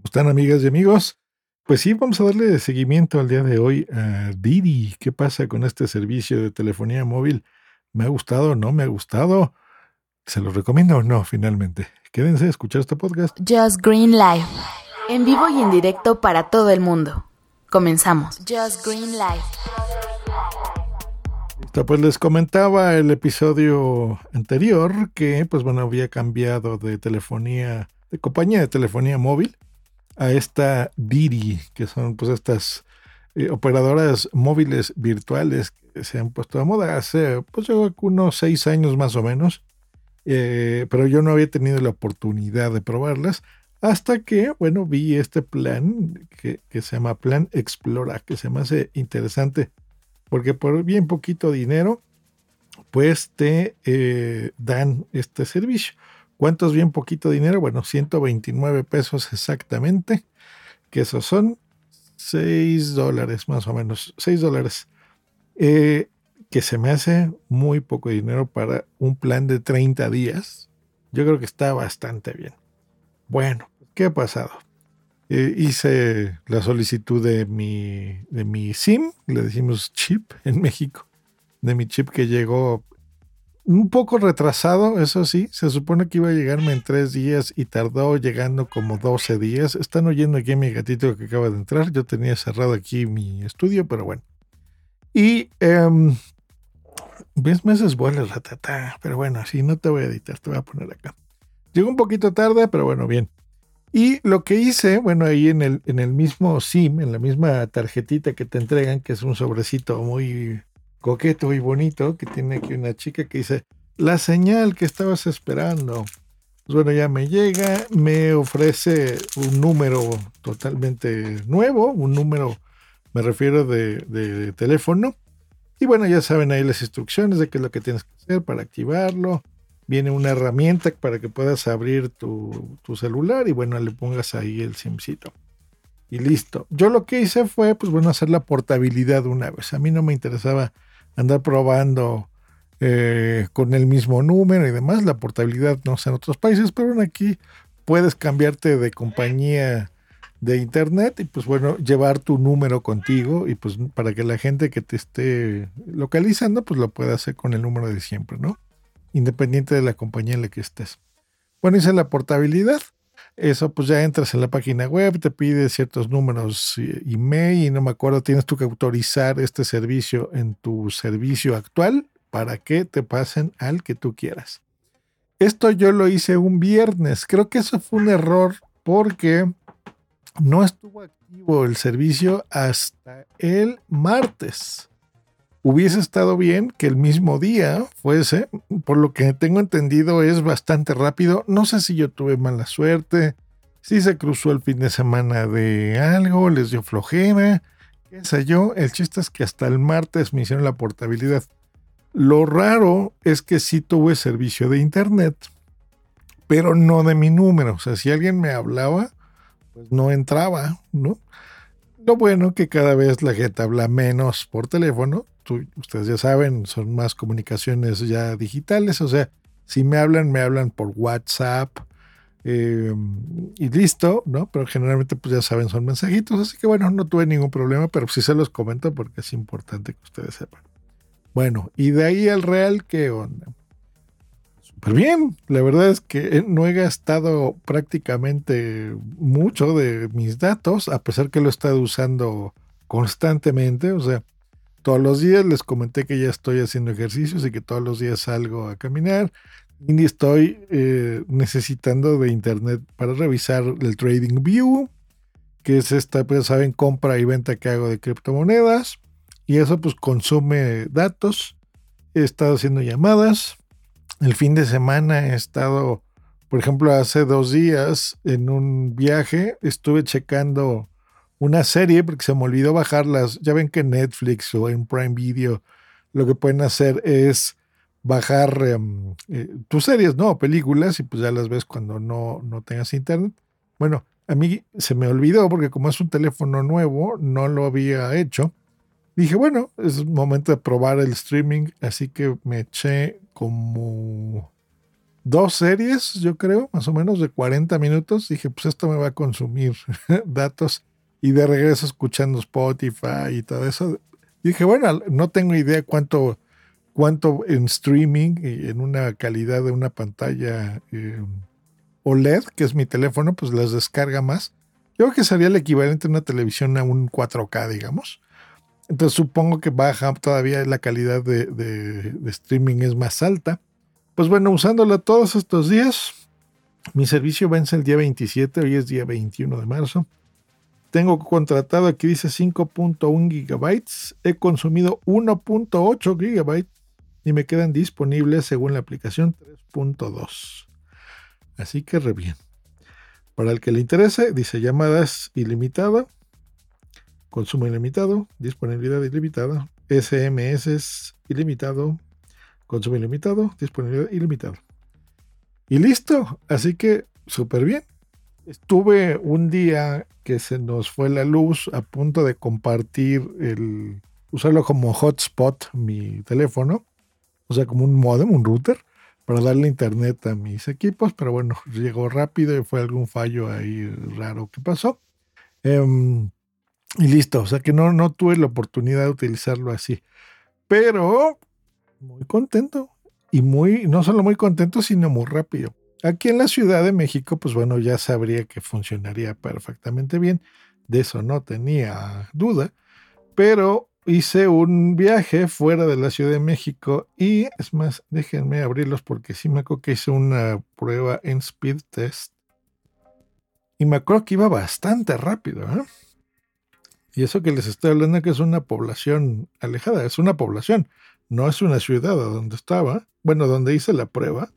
¿Están amigas y amigos? Pues sí, vamos a darle seguimiento al día de hoy a Didi. ¿Qué pasa con este servicio de telefonía móvil? ¿Me ha gustado? ¿No me ha gustado? ¿Se lo recomiendo o no finalmente? Quédense a escuchar este podcast. Just Green Live, en vivo y en directo para todo el mundo. Comenzamos. Just Green Live. Pues les comentaba el episodio anterior que, pues bueno, había cambiado de telefonía, de compañía de telefonía móvil a esta Didi, que son pues estas operadoras móviles virtuales que se han puesto de moda hace pues yo unos 6 años más o menos, pero yo no había tenido la oportunidad de probarlas hasta que, bueno, vi este plan que se llama Plan Explora, que se me hace interesante, porque por bien poquito dinero, pues te dan este servicio. ¿Cuánto es bien poquito dinero? Bueno, 129 pesos exactamente, que esos son $6 más o menos, $6, que se me hace muy poco dinero para un plan de 30 días. Yo creo que está bastante bien. Bueno, ¿qué ha pasado? Hice la solicitud de mi SIM, le decimos chip en México, de mi chip que llegó un poco retrasado, eso sí. Se supone que iba a llegarme en 3 días y tardó llegando como 12 días. Están oyendo aquí a mi gatito que acaba de entrar. Yo tenía cerrado aquí mi estudio, pero bueno. Y ves meses vuelos, ratata. Pero bueno, así no te voy a editar, te voy a poner acá. Llegó un poquito tarde, pero bueno, bien. Y lo que hice, bueno, ahí en el mismo SIM, en la misma tarjetita que te entregan, que es un sobrecito muy coqueto y bonito, que tiene aquí una chica que dice, la señal que estabas esperando. Pues bueno, ya me llega, me ofrece un número totalmente nuevo, un número, me refiero de teléfono. Y bueno, ya saben ahí las instrucciones de qué es lo que tienes que hacer para activarlo. Viene una herramienta para que puedas abrir tu celular y bueno, le pongas ahí el SIMcito. Y listo. Yo lo que hice fue, pues bueno, hacer la portabilidad una vez. A mí no me interesaba andar probando con el mismo número y demás. La portabilidad no sé en otros países, pero bueno, aquí puedes cambiarte de compañía de internet y pues bueno, llevar tu número contigo y pues para que la gente que te esté localizando pues lo pueda hacer con el número de siempre, ¿no? Independiente de la compañía en la que estés. Bueno, hice la portabilidad. Eso pues ya entras en la página web, te pide ciertos números email y no me acuerdo, tienes tú que autorizar este servicio en tu servicio actual para que te pasen al que tú quieras. Esto yo lo hice un viernes. Creo que eso fue un error porque no estuvo activo el servicio hasta el martes. Hubiese estado bien que el mismo día fuese, por lo que tengo entendido es bastante rápido. No sé si yo tuve mala suerte, si se cruzó el fin de semana de algo, les dio flojera, qué sé yo. El chiste es que hasta el martes me hicieron la portabilidad. Lo raro es que sí tuve servicio de internet, pero no de mi número. O sea, si alguien me hablaba, pues no entraba, ¿no? Lo bueno que cada vez la gente habla menos por teléfono. Ustedes ya saben, son más comunicaciones ya digitales. O sea, si me hablan por WhatsApp y listo, ¿no? Pero generalmente pues ya saben, son mensajitos. Así que bueno, no tuve ningún problema, pero sí se los comento porque es importante que ustedes sepan. Bueno, y de ahí al real, ¿qué onda? Súper bien, la verdad es que no he gastado prácticamente mucho de mis datos, a pesar que lo he estado usando constantemente. O sea, todos los días les comenté que ya estoy haciendo ejercicios y que todos los días salgo a caminar y estoy necesitando de internet para revisar el TradingView, que es esta, pues saben, compra y venta que hago de criptomonedas, y eso pues consume datos. He estado haciendo llamadas. El fin de semana he estado, por ejemplo, hace 2 días en un viaje, estuve checando una serie porque se me olvidó bajarlas. Ya ven que en Netflix o en Prime Video lo que pueden hacer es bajar tus series, ¿no? Películas, y pues ya las ves cuando no tengas internet. Bueno, a mí se me olvidó porque como es un teléfono nuevo, no lo había hecho. Dije, bueno, es momento de probar el streaming, así que me eché como 2 series, yo creo, más o menos de 40 minutos. Dije, pues esto me va a consumir datos. Y de regreso escuchando Spotify y todo eso. Dije, bueno, no tengo idea cuánto en streaming y en una calidad de una pantalla OLED, que es mi teléfono, pues las descarga más. Yo creo que sería el equivalente a una televisión a un 4K, digamos. Entonces supongo que baja todavía la calidad de streaming es más alta. Pues bueno, usándola todos estos días, mi servicio vence el día 27, hoy es día 21 de marzo. Tengo contratado, aquí dice 5.1 gigabytes, he consumido 1.8 gigabytes y me quedan disponibles según la aplicación 3.2. Así que re bien. Para el que le interese, dice llamadas ilimitado, consumo ilimitado, disponibilidad ilimitada, SMS ilimitado, consumo ilimitado, disponibilidad ilimitada. Y listo, así que súper bien. Estuve un día que se nos fue la luz a punto de compartir usarlo como hotspot mi teléfono, o sea, como un modem, un router, para darle internet a mis equipos, pero bueno, llegó rápido y fue algún fallo ahí raro que pasó. Y listo, o sea que no tuve la oportunidad de utilizarlo así, pero muy contento y no solo muy contento, sino muy rápido. Aquí en la Ciudad de México, pues bueno, ya sabría que funcionaría perfectamente bien, de eso no tenía duda, pero hice un viaje fuera de la Ciudad de México y es más, déjenme abrirlos porque sí me acuerdo que hice una prueba en Speed Test y me acuerdo que iba bastante rápido, ¿eh? Y eso que les estoy hablando que es una población alejada, es una población, no es una ciudad donde estaba, bueno, donde hice la prueba.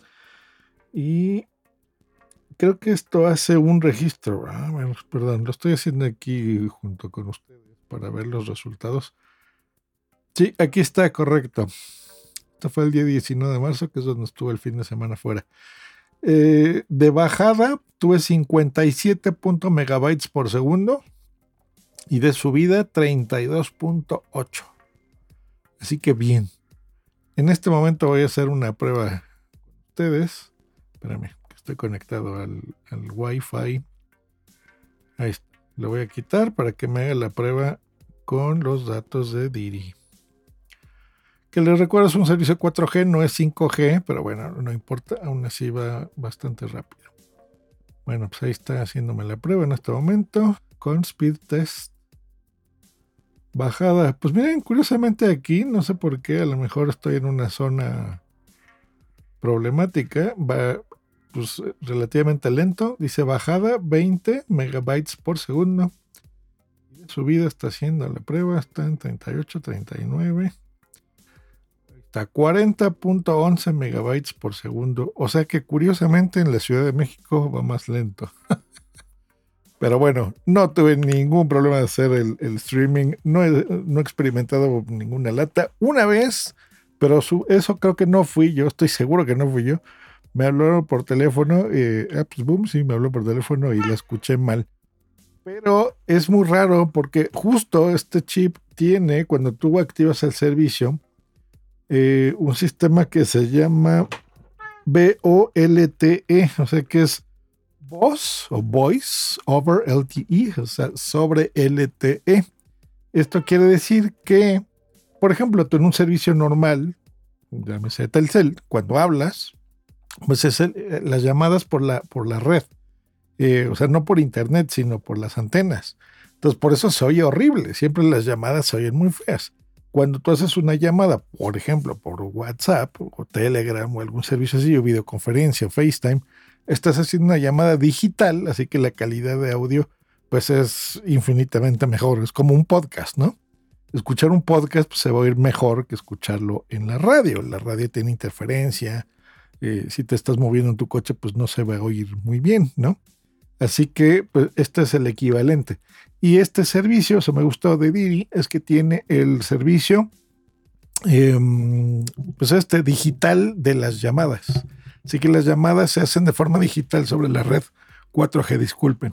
Y creo que esto hace un registro. Bueno, perdón, lo estoy haciendo aquí junto con ustedes para ver los resultados. Sí, aquí está, correcto. Esto fue el día 19 de marzo, que es donde estuve el fin de semana fuera. De bajada tuve 57 megabytes por segundo y de subida 32.8. Así que bien. En este momento voy a hacer una prueba con ustedes. Espérame, que estoy conectado al Wi-Fi. Ahí está. Lo voy a quitar para que me haga la prueba con los datos de Didi. Que les recuerdo es un servicio 4G, no es 5G, pero bueno, no importa, aún así va bastante rápido. Bueno, pues ahí está haciéndome la prueba en este momento con Speed Test. Bajada, pues miren, curiosamente aquí, no sé por qué, a lo mejor estoy en una zona problemática, va pues relativamente lento, dice bajada 20 megabytes por segundo, subida está haciendo la prueba, está en 38, 39, está 40.11 megabytes por segundo, o sea que curiosamente en la Ciudad de México va más lento. Pero bueno, no tuve ningún problema de hacer el streaming, no he experimentado ninguna lata una vez, pero eso creo que no fui yo, estoy seguro que no fui yo. Me hablaron por teléfono, pues boom, sí, me habló por teléfono y la escuché mal. Pero es muy raro porque justo este chip tiene, cuando tú activas el servicio, un sistema que se llama VoLTE, o sea que es Voz o Voice over LTE, o sea, sobre LTE. Esto quiere decir que, por ejemplo, tú en un servicio normal, llámese Telcel, cuando hablas, pues es las llamadas por la red, o sea, no por internet, sino por las antenas. Entonces, por eso se oye horrible, siempre las llamadas se oyen muy feas. Cuando tú haces una llamada, por ejemplo, por WhatsApp o Telegram o algún servicio así, o videoconferencia o FaceTime, estás haciendo una llamada digital, así que la calidad de audio pues es infinitamente mejor. Es como un podcast, ¿no? Escuchar un podcast pues, se va a oír mejor que escucharlo en la radio. La radio tiene interferencia. Si te estás moviendo en tu coche, pues no se va a oír muy bien, ¿no? Así que pues, este es el equivalente. Y este servicio, eso me gustó de Didi, es que tiene el servicio pues digital de las llamadas. Así que las llamadas se hacen de forma digital sobre la red 4G, disculpen.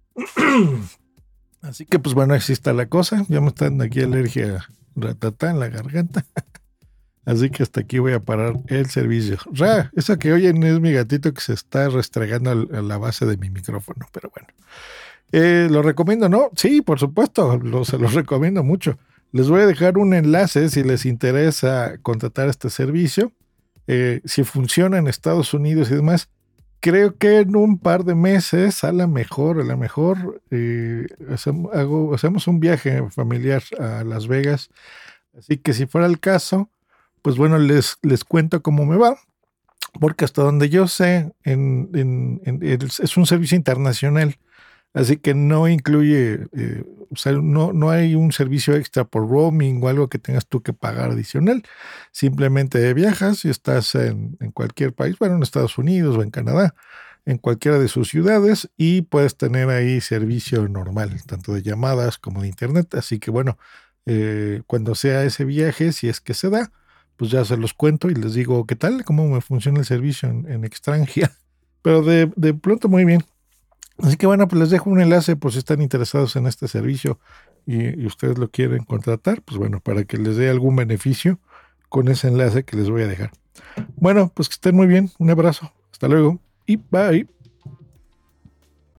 Así que pues bueno, así está la cosa. Ya me está dando aquí alergia ratata en la garganta. Así que hasta aquí voy a parar el servicio. Eso que oyen es mi gatito que se está restregando a la base de mi micrófono, pero bueno. ¿Lo recomiendo, no? Sí, por supuesto, se los recomiendo mucho. Les voy a dejar un enlace si les interesa contratar este servicio. Si funciona en Estados Unidos y demás, creo que en un par de meses, a lo mejor, hacemos un viaje familiar a Las Vegas. Así que si fuera el caso, pues bueno, les cuento cómo me va, porque hasta donde yo sé, es un servicio internacional, así que no incluye, o sea, no hay un servicio extra por roaming o algo que tengas tú que pagar adicional. Simplemente viajas y estás en cualquier país, bueno, en Estados Unidos o en Canadá, en cualquiera de sus ciudades y puedes tener ahí servicio normal, tanto de llamadas como de internet. Así que bueno, cuando sea ese viaje, si es que se da, pues ya se los cuento y les digo qué tal, cómo me funciona el servicio en extranjera. Pero de pronto muy bien. Así que bueno, pues les dejo un enlace por si están interesados en este servicio y ustedes lo quieren contratar, pues bueno, para que les dé algún beneficio con ese enlace que les voy a dejar. Bueno, pues que estén muy bien. Un abrazo. Hasta luego y bye.